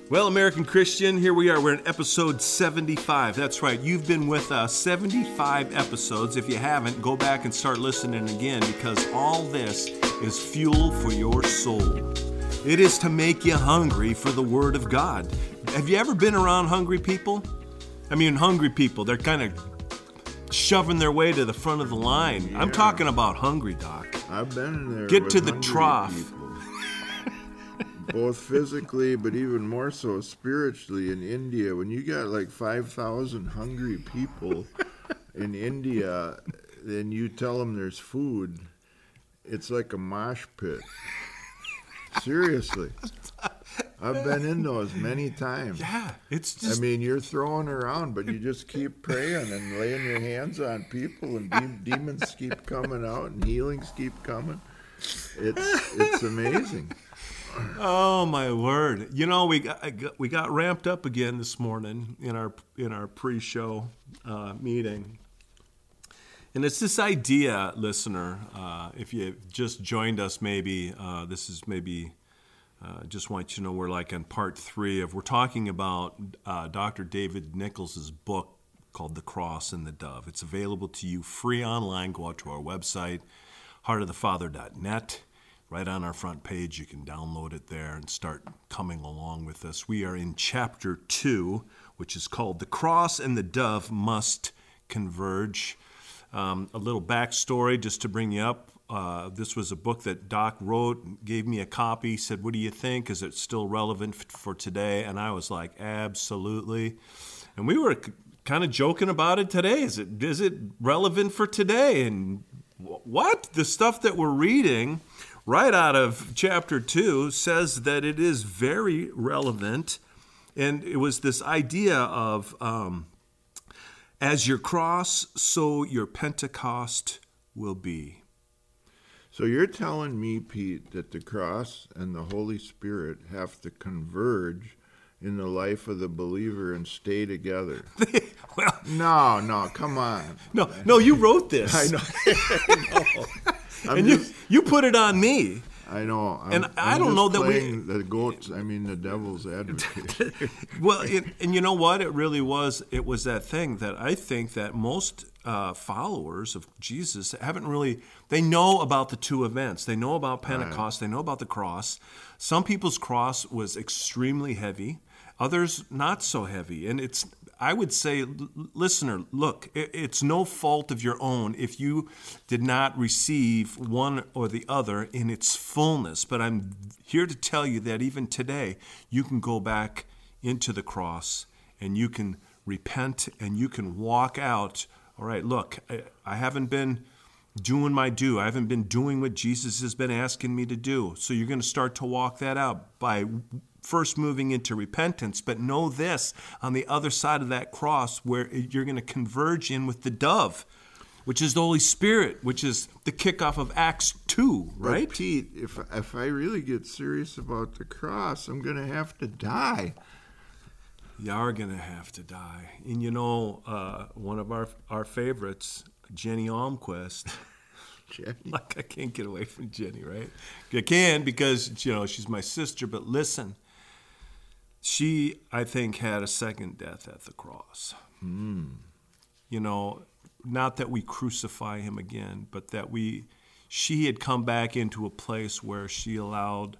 Well, American Christian, here we are. We're in episode 75. That's right. You've been with us 75 episodes. If you haven't, go back and start listening again, because all this is fuel for your soul. It is to make you hungry for the Word of God. Have you ever been around hungry people? I mean, hungry people, they're kind of shoving their way to the front of the line. Yeah. I'm talking about hungry, Doc. I've been in there. Get to the trough. People. Both physically, but even more so spiritually in India. When you got like 5,000 hungry people in India, then you tell them there's food, it's like a mosh pit. Seriously. I've been in those many times. Yeah, it's just... I mean, you're throwing around, but you just keep praying and laying your hands on people, and demons keep coming out and healings keep coming. It's amazing. Oh my word! You know, we got ramped up again this morning in our pre-show meeting, and it's this idea, listener. If you just joined us, maybe this is maybe. Just want you to know we're like on part 3 we're talking about Dr. David Nichols' book called The Cross and the Dove. It's available to you free online. Go out to our website, heartofthefather.net. Right on our front page, you can download it there and start coming along with us. We are in chapter 2, which is called The Cross and the Dove Must Converge. A little backstory just to bring you up. This was a book that Doc wrote, gave me a copy, said, what do you think? Is it still relevant for today? And I was like, absolutely. And we were kind of joking about it today. Is it relevant for today? And what? The stuff that we're reading right out of chapter 2 says that it is very relevant. And it was this idea of as your cross, so your Pentecost will be. So you're telling me, Pete, that the cross and the Holy Spirit have to converge in the life of the believer and stay together? Well, no, come on. No, you wrote this. I know. And you put it on me. I know. I don't know that the devil's advocate. Well, and you know what? It really was. It was that thing that I think that most followers of Jesus haven't really. They know about the two events. They know about Pentecost. Right. They know about the cross. Some people's cross was extremely heavy. Others not so heavy. And I would say, listener, look, it's no fault of your own if you did not receive one or the other in its fullness. But I'm here to tell you that even today, you can go back into the cross and you can repent and you can walk out. All right, look, I haven't been doing my due. I haven't been doing what Jesus has been asking me to do. So you're going to start to walk that out by first moving into repentance. But know this, on the other side of that cross, where you're going to converge in with the dove, which is the Holy Spirit, which is the kickoff of Acts 2, right? But Pete, if I really get serious about the cross, I'm going to have to die. You are going to have to die. And you know, one of our favorites, Jenny Almquist. Jenny. Like, I can't get away from Jenny, right? I can because, you know, she's my sister. But listen, she, I think, had a second death at the cross. You know, not that we crucify him again, but that she had come back into a place where she allowed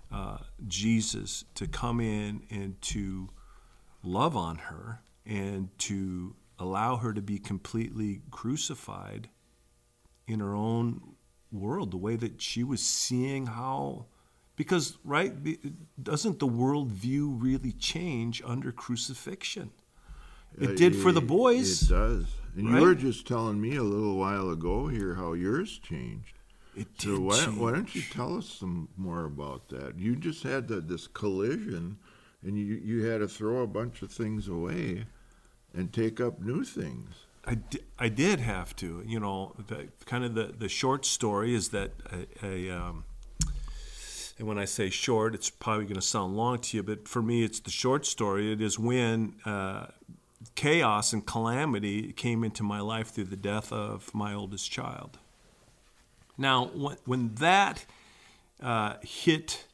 Jesus to come in and to love on her and to allow her to be completely crucified in her own world, the way that she was seeing how, because, right, doesn't the worldview really change under crucifixion? It did for the boys. It does. And right? You were just telling me a little while ago here how yours changed. It did change. Why don't you tell us some more about that? You just had this collision, and you had to throw a bunch of things away and take up new things. I did have to. You know, the short story is that and when I say short, it's probably going to sound long to you, but for me, it's the short story. It is when chaos and calamity came into my life through the death of my oldest child. Now, when that hit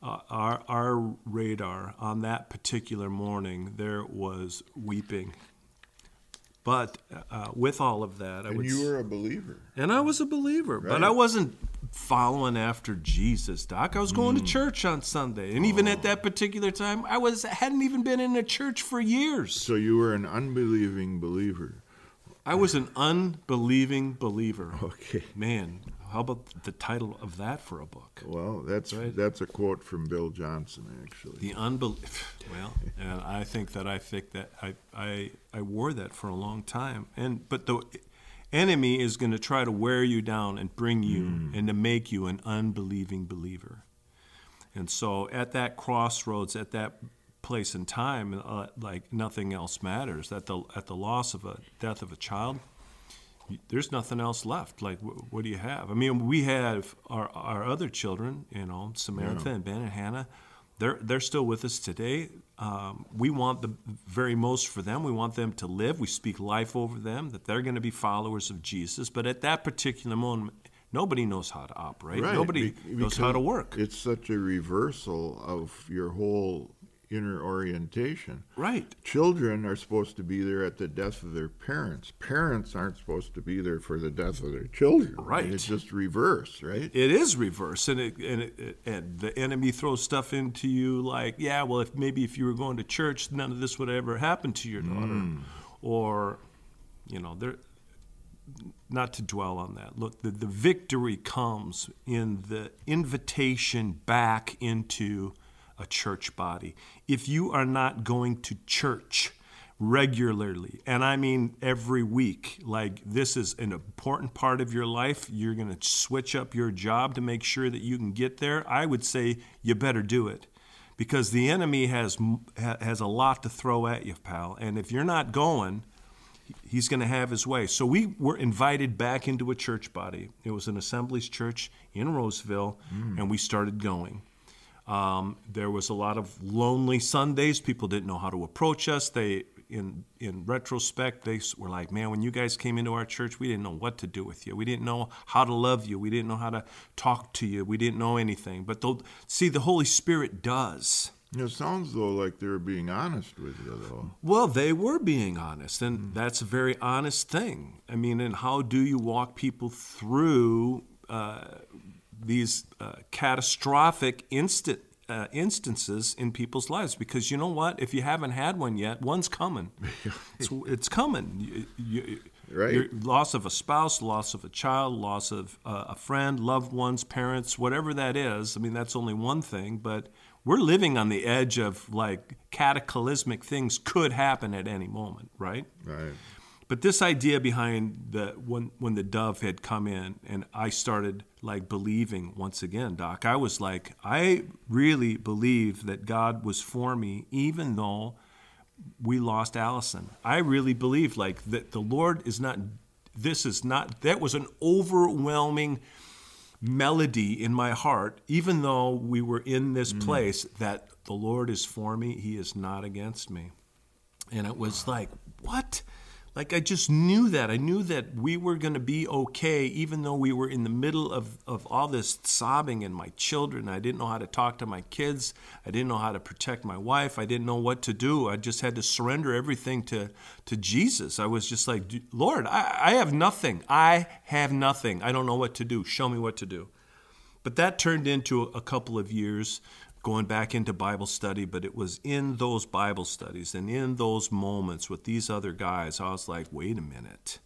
our radar on that particular morning, there was weeping. But with all of that, and you were a believer. And I was a believer, Right. but I wasn't following after Jesus, Doc. I was going to church on Sunday, and even at that particular time, hadn't even been in a church for years. So you were an unbelieving believer. I was an unbelieving believer. Okay. Man, how about the title of that for a book? Well, that's a quote from Bill Johnson, actually. The unbelief. Well, and I think that I wore that for a long time. But the enemy is going to try to wear you down and bring you and to make you an unbelieving believer. And so at that crossroads, at that place in time, like nothing else matters. At the loss of a death of a child, there's nothing else left. Like, what do you have? I mean, we have our other children, Samantha and Ben and Hannah. They're still with us today. We want the very most for them. We want them to live. We speak life over them, that they're going to be followers of Jesus. But at that particular moment, nobody knows how to operate. Right. Nobody knows how to work. It's such a reversal of your whole inner orientation. Right. Children are supposed to be there at the death of their parents. Parents aren't supposed to be there for the death of their children. Right. It's just reverse, right? It is reverse, and the enemy throws stuff into you like, yeah, well, if you were going to church, none of this would ever happen to your daughter, or, not to dwell on that. Look, the victory comes in the invitation back into a church body. If you are not going to church regularly, and I mean every week, like this is an important part of your life, you're going to switch up your job to make sure that you can get there, I would say you better do it. Because the enemy has a lot to throw at you, pal. And if you're not going, he's going to have his way. So we were invited back into a church body. It was an Assemblies church in Roseville, and we started going. There was a lot of lonely Sundays. People didn't know how to approach us. In retrospect, they were like, man, when you guys came into our church, we didn't know what to do with you. We didn't know how to love you. We didn't know how to talk to you. We didn't know anything. But the Holy Spirit does. It sounds, though, like they were being honest with you, though. Well, they were being honest, and that's a very honest thing. I mean, and how do you walk people through these catastrophic instances in people's lives? Because you know what? If you haven't had one yet, one's coming. It's coming. Right. Your loss of a spouse, loss of a child, loss of a friend, loved ones, parents, whatever that is. I mean, that's only one thing, but we're living on the edge of like cataclysmic things could happen at any moment, right? Right. But this idea behind when the dove had come in and I started like believing once again, Doc, I was like, I really believe that God was for me, even though we lost Allison. I really believe like that the Lord is not, that was an overwhelming melody in my heart, even though we were in this place, that the Lord is for me, he is not against me. And it was like, what? Like I just knew that. I knew that we were going to be okay, even though we were in the middle of all this sobbing and my children. I didn't know how to talk to my kids. I didn't know how to protect my wife. I didn't know what to do. I just had to surrender everything to Jesus. I was just like, Lord, I have nothing. I have nothing. I don't know what to do. Show me what to do. But that turned into a couple of years going back into Bible study, but it was in those Bible studies and in those moments with these other guys, I was like, wait a minute.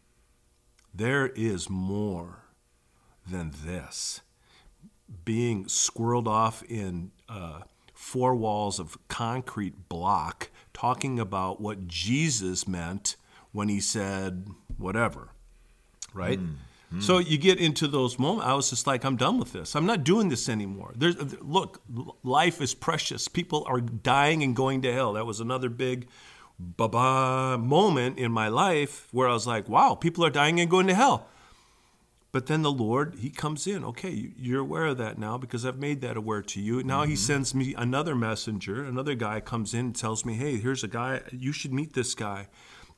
There is more than this. Being squirreled off in 4 walls of concrete block, talking about what Jesus meant when he said whatever, right? So you get into those moments. I was just like, I'm done with this. I'm not doing this anymore. Look, life is precious. People are dying and going to hell. That was another big moment in my life where I was like, wow, people are dying and going to hell. But then the Lord, he comes in. Okay, you're aware of that now because I've made that aware to you. Now he sends me another messenger. Another guy comes in and tells me, hey, here's a guy. You should meet this guy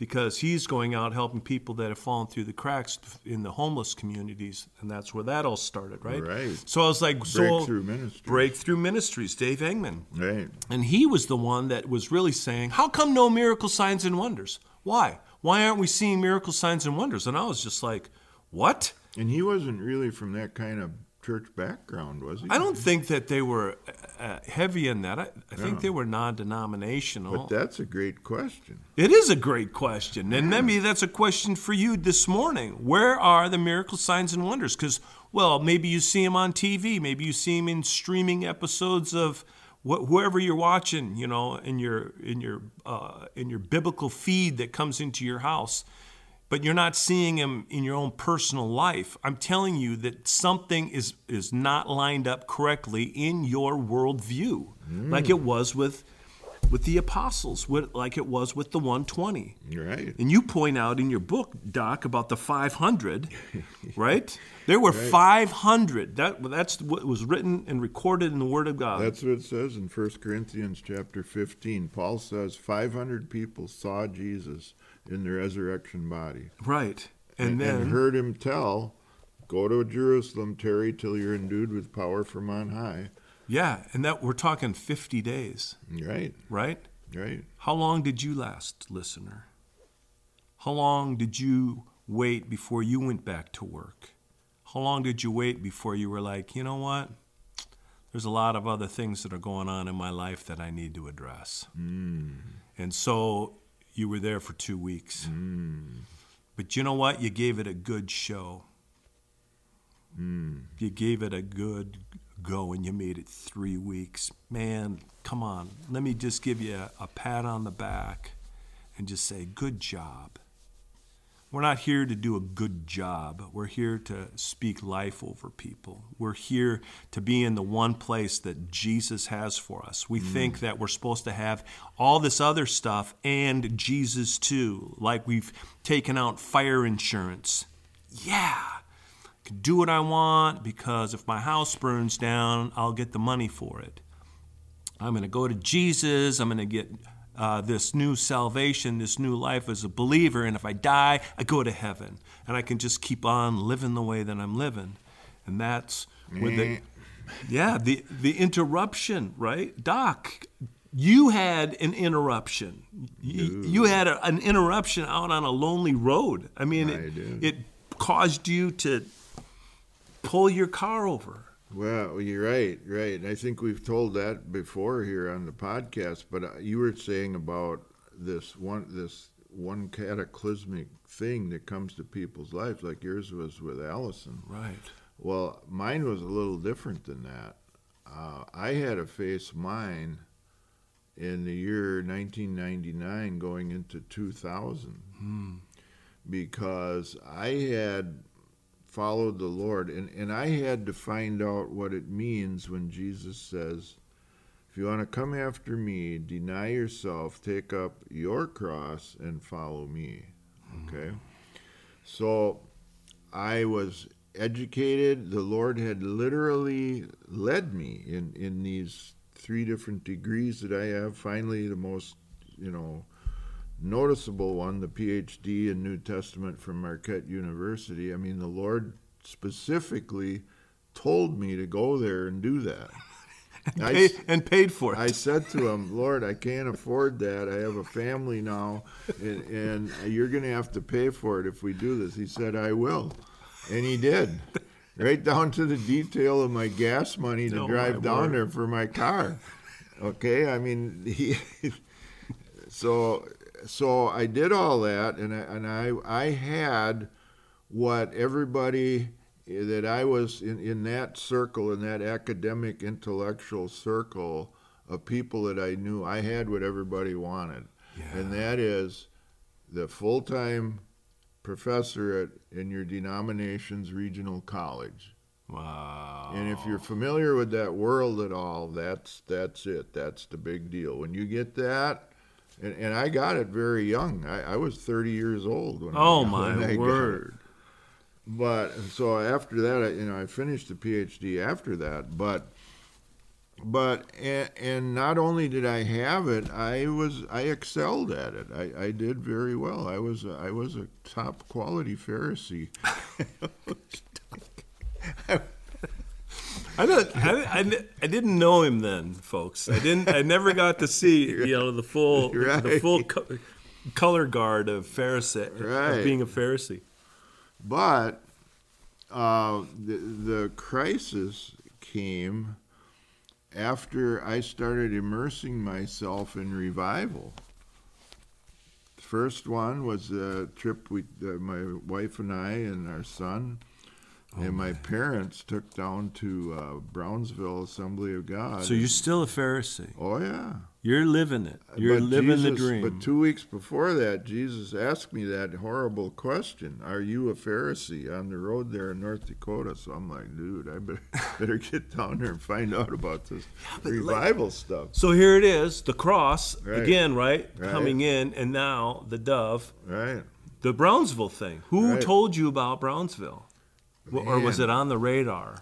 because he's going out helping people that have fallen through the cracks in the homeless communities, and that's where that all started, right? Right. So I was like, Breakthrough Ministries, Dave Engman. Right. And he was the one that was really saying, how come no miracle signs and wonders? Why? Why aren't we seeing miracle signs and wonders? And I was just like, what? And he wasn't really from that kind of church background, was he? I don't think that they were heavy in that. I think they were non-denominational. But that's a great question. It is a great question. And maybe that's a question for you this morning. Where are the miracle signs and wonders? Because, well, maybe you see them on TV. Maybe you see them in streaming episodes of whoever you're watching, you know, in your biblical feed that comes into your house. But you're not seeing him in your own personal life. I'm telling you that something is not lined up correctly in your worldview, like it was with the apostles, like it was with the 120. Right. And you point out in your book, Doc, about the 500, right? There were 500. That's what was written and recorded in the Word of God. That's what it says in 1 Corinthians chapter 15. Paul says 500 people saw Jesus in the resurrection body. Right. And then heard him tell, go to Jerusalem, tarry till you're endued with power from on high. Yeah, and that we're talking 50 days. Right. Right? Right. How long did you last, listener? How long did you wait before you went back to work? How long did you wait before you were like, you know what? There's a lot of other things that are going on in my life that I need to address. And so you were there for 2 weeks. But you know what? You gave it a good show. You gave it a good go, and you made it 3 weeks. Man, come on. Let me just give you a pat on the back and just say, good job. We're not here to do a good job. We're here to speak life over people. We're here to be in the one place that Jesus has for us. We think that we're supposed to have all this other stuff and Jesus too, like we've taken out fire insurance. Yeah, I can do what I want because if my house burns down, I'll get the money for it. I'm going to go to Jesus. I'm going to get this new salvation, this new life as a believer, and if I die, I go to heaven. And I can just keep on living the way that I'm living. And that's where the interruption, right? Doc, you had an interruption. You had an interruption out on a lonely road. I mean, it caused you to pull your car over. Well, you're right. And I think we've told that before here on the podcast, but you were saying about this one cataclysmic thing that comes to people's lives, like yours was with Allison. Right. Well, mine was a little different than that. I had to face mine in the year 1999 going into 2000 because I had followed the Lord, and I had to find out what it means when Jesus says, if you want to come after me, deny yourself, take up your cross, and follow me. Okay? So I was educated. The Lord had literally led me in these 3 different degrees that I have. Finally, the most, noticeable one, the PhD in New Testament from Marquette University. I mean, the Lord specifically told me to go there and do that. and paid for it. I said to him, Lord, I can't afford that. I have a family now, and you're going to have to pay for it if we do this. He said, I will. And he did. Right down to the detail of my gas money to drive down there for my car. Okay? I mean, So I did all that, and I had what everybody that I was in that circle, in that academic intellectual circle of people that I knew, I had what everybody wanted, and that is the full-time professor in your denomination's regional college. Wow. And if you're familiar with that world at all, that's it. That's the big deal. When you get that. And I got it very young. I was 30 years old when I word. But so after that, I finished the PhD after that. But But and not only did I have it, I excelled at it. I did very well. I was a top quality Pharisee. I didn't know him then, folks. I never got to see the full color guard of Pharisee, of being a Pharisee. But the crisis came after I started immersing myself in revival. The first one was a trip my wife and I and our son and my parents took down to Brownsville Assembly of God. So you're still a Pharisee. Oh, yeah. You're living it. You're living the dream. But 2 weeks before that, Jesus asked me that horrible question, are you a Pharisee, on the road there in North Dakota? So I'm like, dude, I better get down there and find out about this revival stuff. So here it is, the cross, again, right? Coming in, and now the dove. Right. The Brownsville thing. Who told you about Brownsville? Man. Or was it on the radar?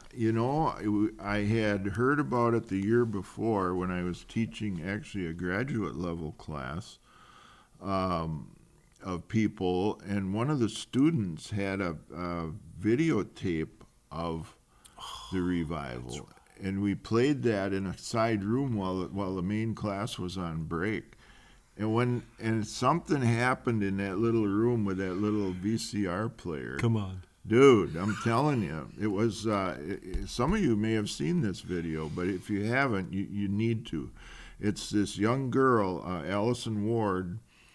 I had heard about it the year before when I was teaching actually a graduate level class of people, and one of the students had a videotape of the revival, and we played that in a side room while the main class was on break. And something happened in that little room with that little VCR player. Come on. Dude, I'm telling you, it was, some of you may have seen this video, but if you haven't, you need to. It's this young girl, Allison Ward.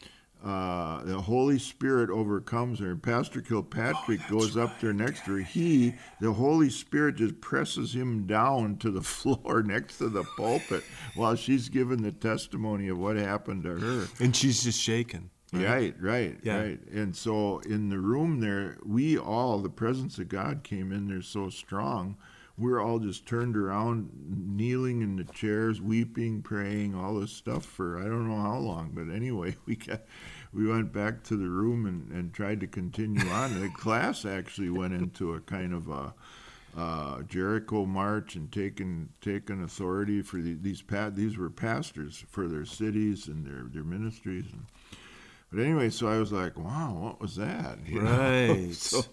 The Holy Spirit overcomes her. Pastor Kilpatrick goes up there next to her. The Holy Spirit just presses him down to the floor next to the pulpit while she's giving the testimony of what happened to her. And she's just shaking. Right. And so in the room there, the presence of God came in there so strong. We're all just turned around, kneeling in the chairs, weeping, praying, all this stuff for I don't know how long. But anyway, we went back to the room and tried to continue on. The class actually went into a kind of a Jericho march and taken authority for these were pastors for their cities and their ministries. But anyway, so I was like, wow, what was that? Right.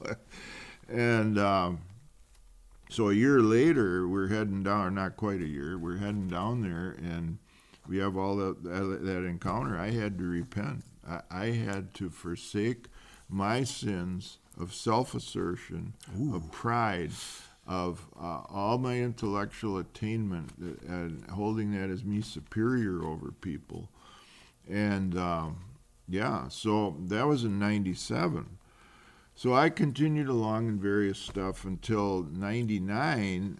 So a year later, we're heading down, not quite a year, we're heading down there, and we have all that encounter. I had to repent. I had to forsake my sins of self-assertion, of pride, of all my intellectual attainment, and holding that as me superior over people. And so that was in 97. So I continued along in various stuff until 99.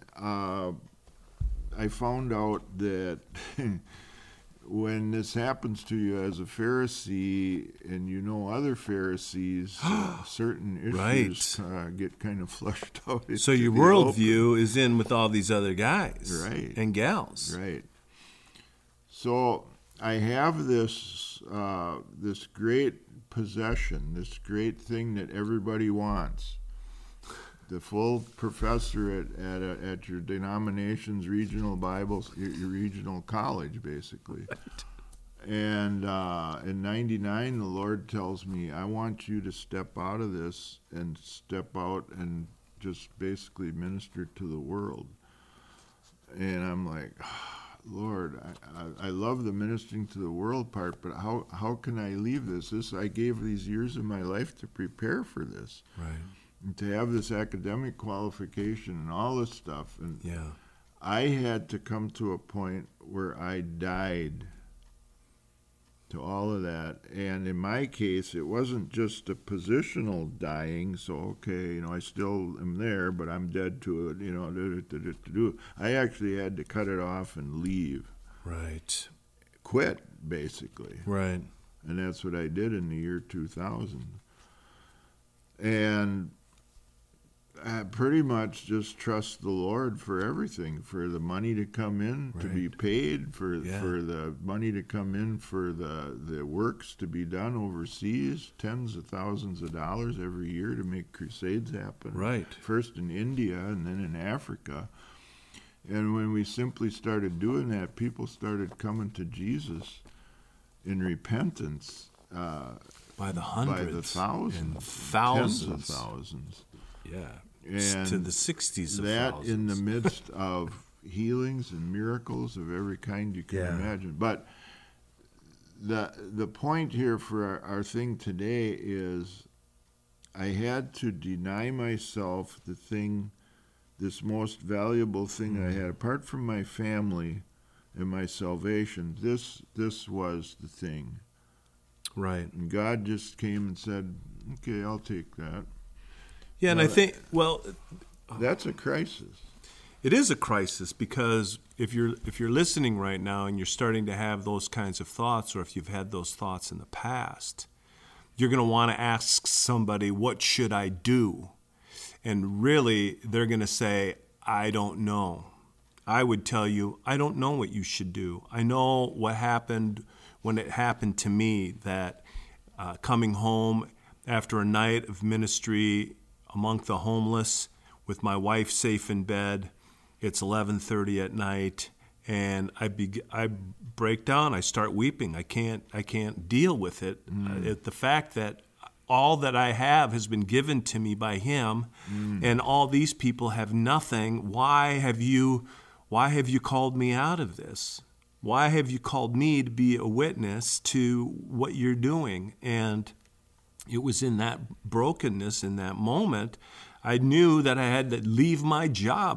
I found out that when this happens to you as a Pharisee and you know other Pharisees, certain issues get kind of flushed out. So your worldview is in with all these other guys and gals. Right. So I have this great possession, this great thing that everybody wants. The full professorate at your denomination's regional Bible, your regional college, basically. And in 99, the Lord tells me, I want you to step out of this and step out and just basically minister to the world. And I'm like, Lord, I love the ministering to the world part, but how can I leave this? I gave these years of my life to prepare for this. Right. And to have this academic qualification and all this stuff. And I had to come to a point where I died to all of that. And in my case, it wasn't just a positional dying. So, I still am there, but I'm dead to it, I actually had to cut it off and leave. Right. Quit, basically. Right. And that's what I did in the year 2000. And I pretty much just trust the Lord for everything, for the money to come in, to be paid, for the money to come in, for the works to be done overseas, tens of thousands of dollars every year to make crusades happen. Right. First in India and then in Africa. And when we simply started doing that, people started coming to Jesus in repentance. By the hundreds. By the thousands. And thousands. Tens of thousands. Yeah. And to the 60s of that thousands. in the midst of healings and miracles of every kind you can imagine. But the point here for our thing today is I had to deny myself this most valuable thing I had. Apart from my family and my salvation, this was the thing. Right. And God just came and said, okay, I'll take that. Yeah, and I think, that's a crisis. It is a crisis because if you're listening right now and you're starting to have those kinds of thoughts, or if you've had those thoughts in the past, you're going to want to ask somebody, what should I do? And really, they're going to say, I don't know. I would tell you, I don't know what you should do. I know what happened when it happened to me, that coming home after a night of ministry among the homeless with my wife safe in bed, it's 11:30 at night, and I break down. I start weeping. I can't deal with it. The fact that all that I have has been given to me by Him, and all these people have nothing. Why have you called me out of this? Why have you called me to be a witness to what you're doing? And it was in that brokenness, in that moment, I knew that I had to leave my job.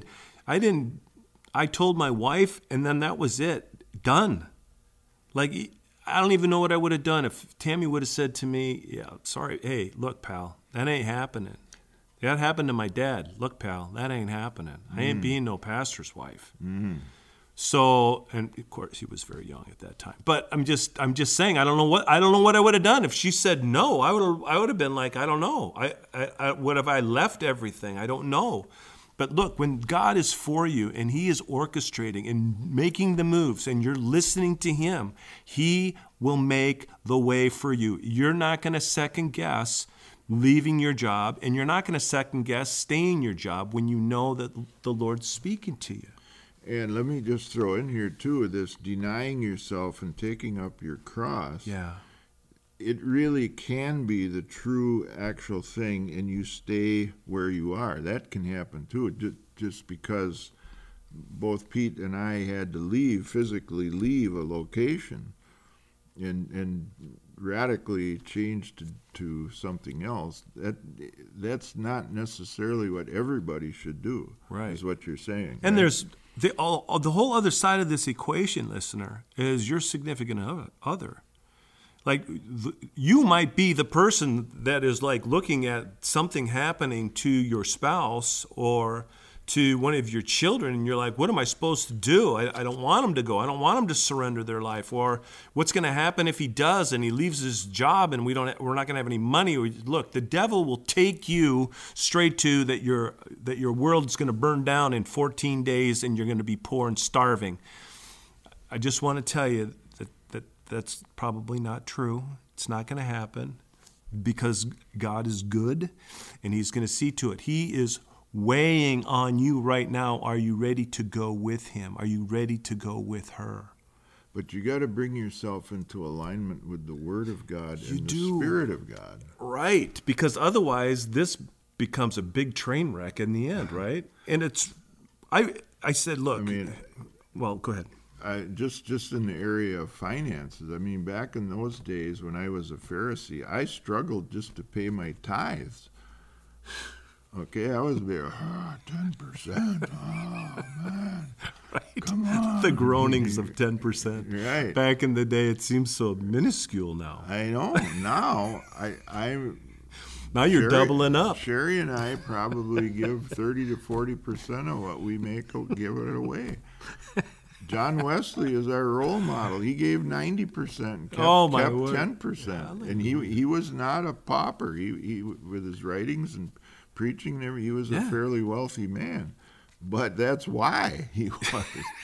I told my wife, and then that was it. Done. Like, I don't even know what I would have done if Tammy would have said to me, yeah, sorry, hey, look, pal, that ain't happening. That happened to my dad. Look, pal, that ain't happening. I ain't being no pastor's wife. So, and of course he was very young at that time. But I'm just saying, I don't know what I would have done if she said no. I would have been like, I don't know. What if I left everything? I don't know. But look, when God is for you and He is orchestrating and making the moves and you're listening to Him, He will make the way for you. You're not going to second guess leaving your job, and you're not going to second guess staying your job when you know that the Lord's speaking to you. And let me just throw in here, too, this denying yourself and taking up your cross. Yeah. It really can be the true, actual thing, and you stay where you are. That can happen, too, just because both Pete and I had to physically leave a location and radically change to something else. That's not necessarily what everybody should do, right, is what you're saying. And right? there's the whole other side of this equation, listener, is your significant other. Like, you might be the person that is like looking at something happening to your spouse or to one of your children, and you're like, what am I supposed to do? I don't want them to go. I don't want them to surrender their life. Or what's going to happen if he does and he leaves his job and we're not going to have any money? Look, the devil will take you straight to that your world's going to burn down in 14 days and you're going to be poor and starving. I just want to tell you that's probably not true. It's not going to happen because God is good and He's going to see to it. He is weighing on you right now. Are you ready to go with Him? Are you ready to go with her? But you got to bring yourself into alignment with the Word of God and the Spirit of God. Right, because otherwise this becomes a big train wreck in the end, right? And I said, look, well, go ahead. Just in the area of finances, I mean, back in those days when I was a Pharisee, I struggled just to pay my tithes. Okay, I was there, 10%, oh, man, right. Come on. The groanings of 10%. Right. Back in the day, it seems so minuscule now. I know. Now, now you're doubling up. Sherry and I probably give 30 to 40% of what we make, give it away. John Wesley is our role model. He gave 90% and kept 10%. Yeah, and he was not a pauper. He with his writings and preaching, he was a fairly wealthy man. But that's why he was,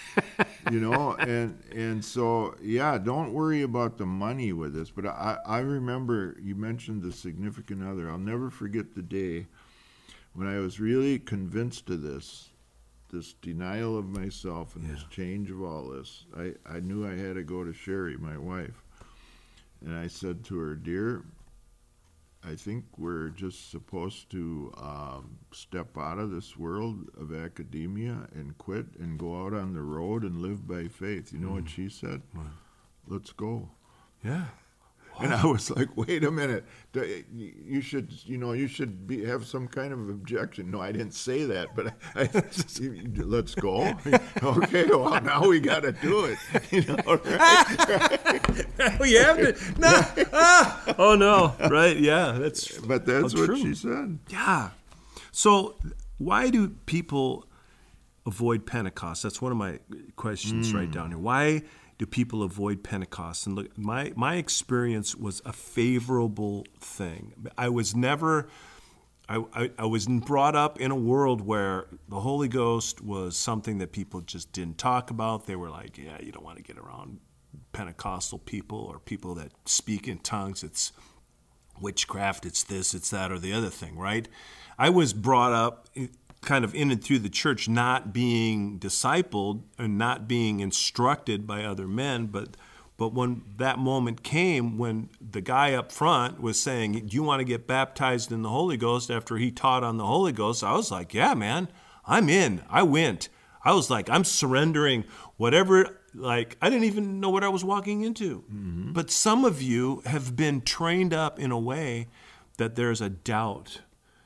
and so, don't worry about the money with this. But I remember you mentioned the significant other. I'll never forget the day when I was really convinced of this, this denial of myself and this change of all this, I knew I had to go to Sherry, my wife. And I said to her, dear, I think we're just supposed to step out of this world of academia and quit and go out on the road and live by faith. You know what she said? Let's go. Yeah. And I was like, wait a minute, you should have some kind of objection. No, I didn't say that, but let's go. Okay, well, now we got to do it. Right? We have to. No. Oh, no. Right, yeah. That's what true. She said. Yeah. So why do people avoid Pentecost? That's one of my questions right down here. Why do people avoid Pentecost? And look, my experience was a favorable thing. I was never, I was brought up in a world where the Holy Ghost was something that people just didn't talk about. They were like, yeah, you don't want to get around Pentecostal people or people that speak in tongues. It's witchcraft, it's this, it's that, or the other thing, right? I was brought up kind of in and through the church, not being discipled and not being instructed by other men, but when that moment came, when the guy up front was saying, do you want to get baptized in the Holy Ghost after he taught on the Holy Ghost? I was like, yeah, man, I'm in. I went. I was like, I'm surrendering whatever, like, I didn't even know what I was walking into. Mm-hmm. But some of you have been trained up in a way that there's a doubt.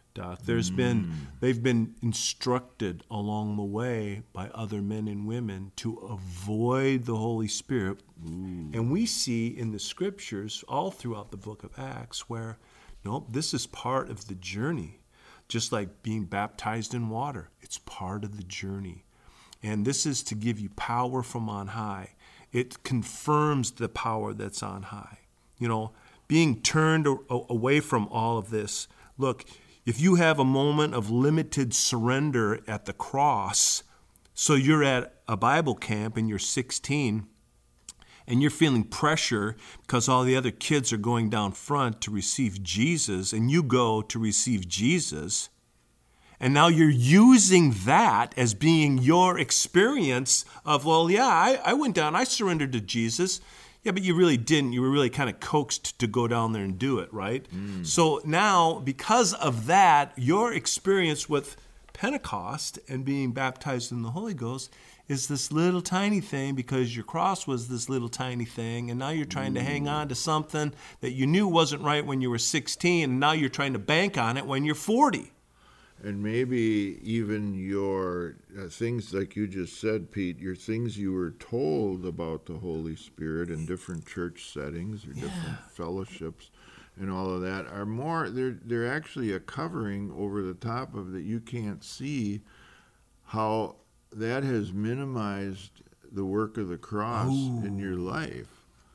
They've been instructed along the way by other men and women to avoid the Holy Spirit. Ooh. And we see in the scriptures all throughout the book of Acts where, no, this is part of the journey. Just like being baptized in water, it's part of the journey. And this is to give you power from on high. It confirms the power that's on high. You know, being turned away from all of this. Look, if you have a moment of limited surrender at the cross, so you're at a Bible camp and you're 16 and you're feeling pressure because all the other kids are going down front to receive Jesus and you go to receive Jesus, and now you're using that as being your experience of, well, yeah, I went down, I surrendered to Jesus. Yeah, but you really didn't. You were really kind of coaxed to go down there and do it, right? So now, because of that, your experience with Pentecost and being baptized in the Holy Ghost is this little tiny thing because your cross was this little tiny thing, and now you're trying to hang on to something that you knew wasn't right when you were 16, and now you're trying to bank on it when you're 40. And maybe even your things like you just said, Pete, your things you were told about the Holy Spirit in different church settings or different fellowships and all of that are more, they're actually a covering over the top of that. You can't see how that has minimized the work of the cross in your life.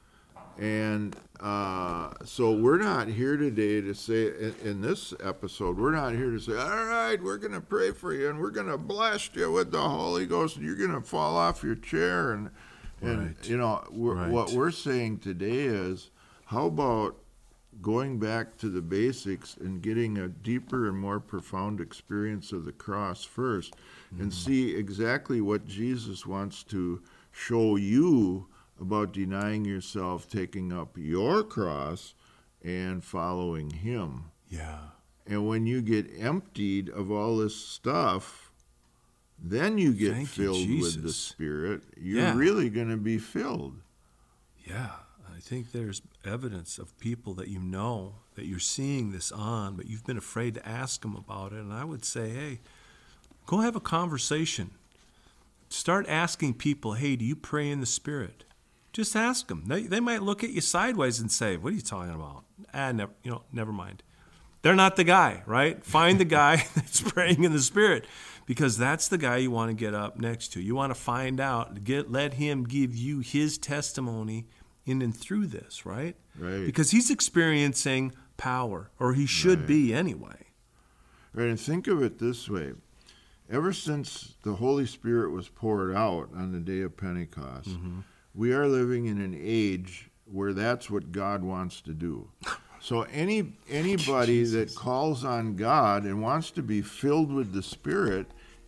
And so we're not here today to say, in this episode, we're not here to say, all right, we're going to pray for you and we're going to blast you with the Holy Ghost and you're going to fall off your chair. And you know, what we're saying today is, how about going back to the basics and getting a deeper and more profound experience of the cross first and see exactly what Jesus wants to show you about denying yourself, taking up your cross, and following him. Yeah. And when you get emptied of all this stuff, then you get filled with the Spirit. You're really going to be filled. Yeah. I think there's evidence of people that you know that you're seeing this on, but you've been afraid to ask them about it. And I would say, hey, go have a conversation. Start asking people, hey, do you pray in the Spirit? Just ask them. They might look at you sideways and say, what are you talking about? Never mind. They're not the guy, right? Find the guy that's praying in the Spirit, because that's the guy you want to get up next to. You want to find out, let him give you his testimony in and through this, right? Right. Because he's experiencing power, or he should be anyway. Right, and think of it this way. Ever since the Holy Spirit was poured out on the day of Pentecost, we are living in an age where that's what God wants to do. So anybody that calls on God and wants to be filled with the Spirit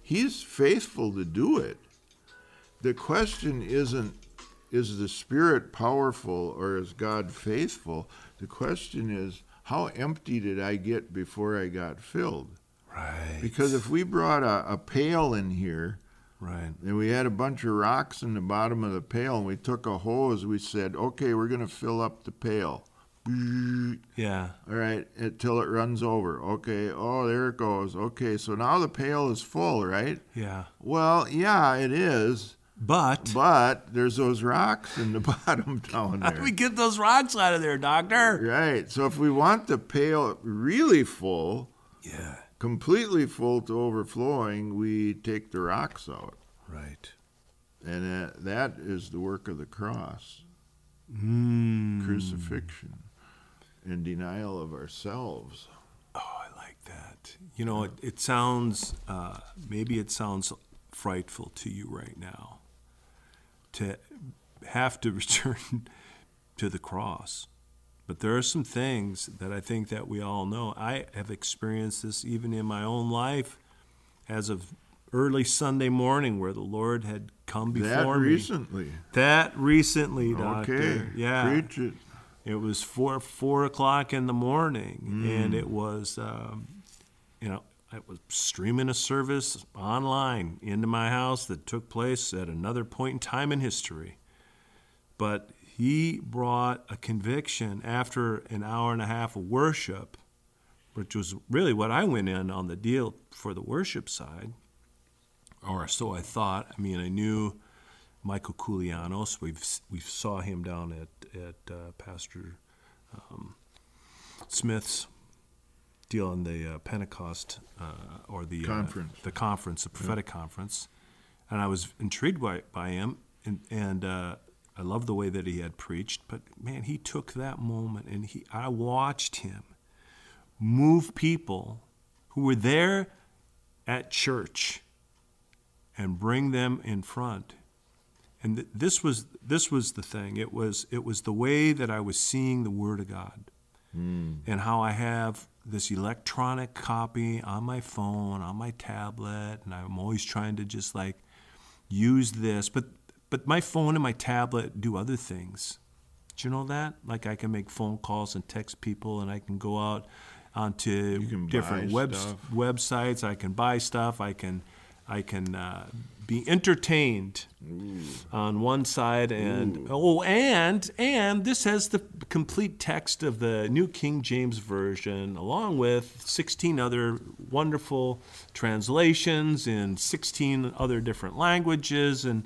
He's faithful to do it. The question isn't, is the Spirit powerful or is God faithful? The question is, how empty did I get before I got filled? Right. Because if we brought a pail in here, right, and we had a bunch of rocks in the bottom of the pail, and we took a hose, we said, okay, we're going to fill up the pail. yeah, All right, until it runs over. Okay, oh, there it goes. Okay, so now the pail is full, right? yeah. Well, yeah, it is. But But there's those rocks in the bottom down how there. do we get those rocks out of there, Doctor? Right, so if we want the pail really full, Yeah, completely full to overflowing, we take the rocks out. right. And that is the work of the cross, crucifixion, and denial of ourselves. Oh, I like that. You know, it sounds, maybe it sounds frightful to you right now to have to return to the cross. But there are some things that I think that we all know. I have experienced this even in my own life as of early Sunday morning where the Lord had come before me. That recently, Doctor. Okay, Yeah. preach it. It was 4 o'clock in the morning, and it was, I was streaming a service online into my house that took place at another point in time in history. But he brought a conviction after an hour and a half of worship, which was really what I went in on the deal for the worship side, or so I thought. I mean, I knew Michael Koulianos. We saw him down at Pastor Smith's deal on the Pentecost or the Conference. The conference, the prophetic conference, and I was intrigued by him, and I loved the way that he had preached. But man, he took that moment, and I watched him move people who were there at church and bring them in front. And this was the thing. It was the way that I was seeing the Word of God, and how I have this electronic copy on my phone, on my tablet, and I'm always trying to just like use this. But my phone and my tablet do other things. Do you know that? Like I can make phone calls and text people, and I can go out onto different websites. I can buy stuff. I can be entertained on one side, and and this has the complete text of the New King James Version, along with 16 other wonderful translations in 16 other different languages, and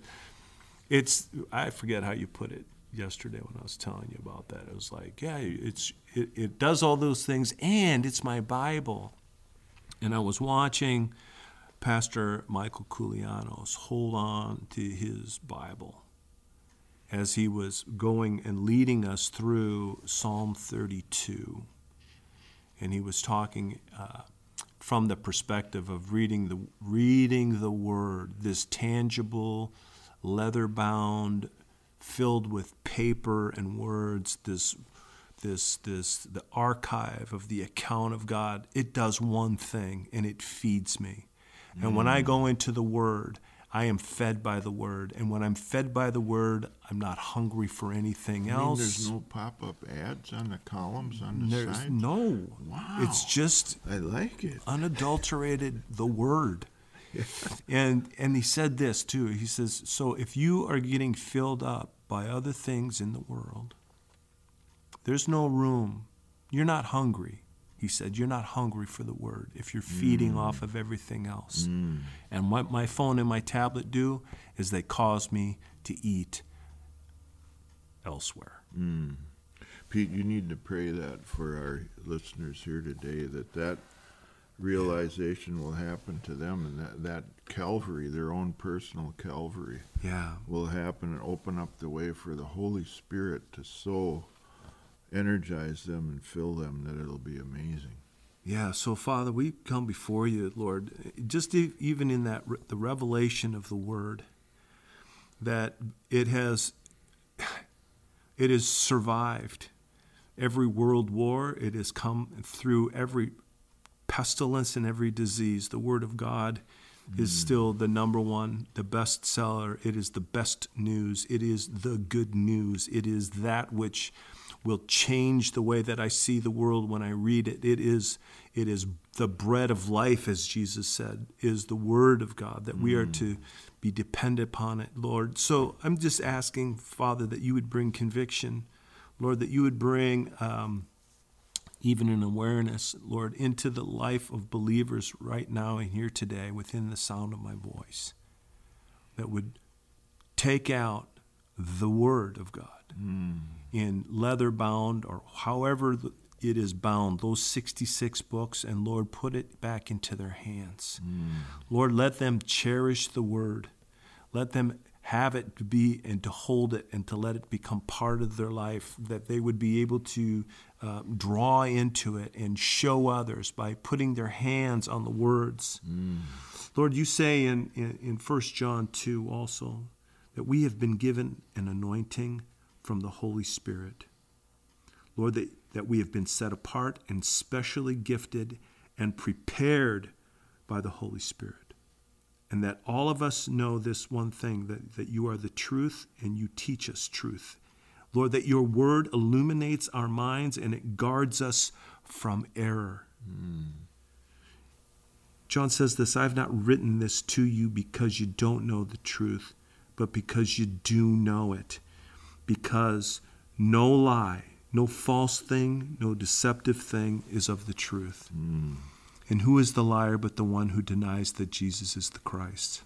I forget how you put it yesterday when I was telling you about that. It was like, yeah, it does all those things, and it's my Bible. And I was watching Pastor Michael Koulianos hold on to his Bible as he was going and leading us through Psalm 32. And he was talking from the perspective of reading the Word, this tangible, leather-bound, filled with paper and words, the archive of the account of God. It does one thing, and it feeds me. And when I go into the Word, I am fed by the Word. And when I'm fed by the Word, I'm not hungry for anything else. There's no pop-up ads on the columns on the side? No. Wow. It's just I like it. unadulterated the Word. And he said this too. He says, so if you are getting filled up by other things in the world, there's no room. You're not hungry. He said, you're not hungry for the Word if you're feeding off of everything else. And what my phone and my tablet do is they cause me to eat elsewhere. Pete, you need to pray that for our listeners here today, that realization will happen to them, and that Calvary, their own personal Calvary, will happen and open up the way for the Holy Spirit to so energize them and fill them that it'll be amazing. Yeah, so Father, we come before you, Lord, just even in that the revelation of the Word, that it has survived every world war. It has come through every pestilence and every disease. The Word of God is still the number one, the best seller. It is the best news. It is the good news. It is that which will change the way that I see the world when I read it. It is the bread of life, as Jesus said, is the word of God, that we are to be dependent upon it, Lord. So I'm just asking, Father, that you would bring conviction, Lord, that you would bring even an awareness, Lord, into the life of believers right now and here today within the sound of my voice, that would take out the word of God in leather bound or however it is bound, those 66 books, and Lord, put it back into their hands. Lord, let them cherish the word. Let them have it to be and to hold it and to let it become part of their life, that they would be able to draw into it and show others by putting their hands on the words. Lord, you say in 1 John 2 also that we have been given an anointing from the Holy Spirit. Lord, that we have been set apart and specially gifted and prepared by the Holy Spirit. And that all of us know this one thing, that you are the truth and you teach us truth. Lord, that your word illuminates our minds and it guards us from error. John says this, I've not written this to you because you don't know the truth, but because you do know it. Because no lie, no false thing, no deceptive thing is of the truth. And who is the liar but the one who denies that Jesus is the Christ?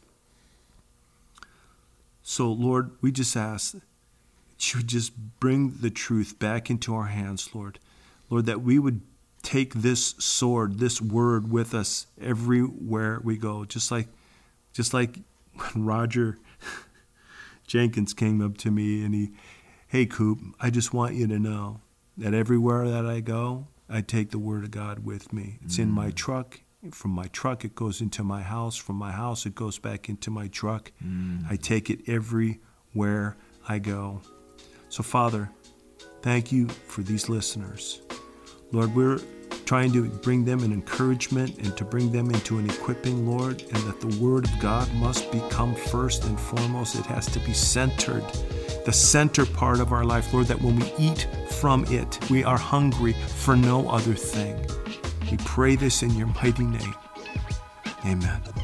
So, Lord, we just ask that you would just bring the truth back into our hands, Lord. Lord, that we would take this sword, this word with us everywhere we go. Just like when Roger Jenkins came up to me and hey, Coop, I just want you to know that everywhere that I go, I take the word of God with me. It's in my truck. From my truck, it goes into my house. From my house, it goes back into my truck. I take it everywhere I go. So, Father, thank you for these listeners. Lord, we're trying to bring them an encouragement and to bring them into an equipping, Lord, and that the word of God must become first and foremost. It has to be centered, the center part of our life, Lord, that when we eat from it, we are hungry for no other thing. We pray this in your mighty name. Amen.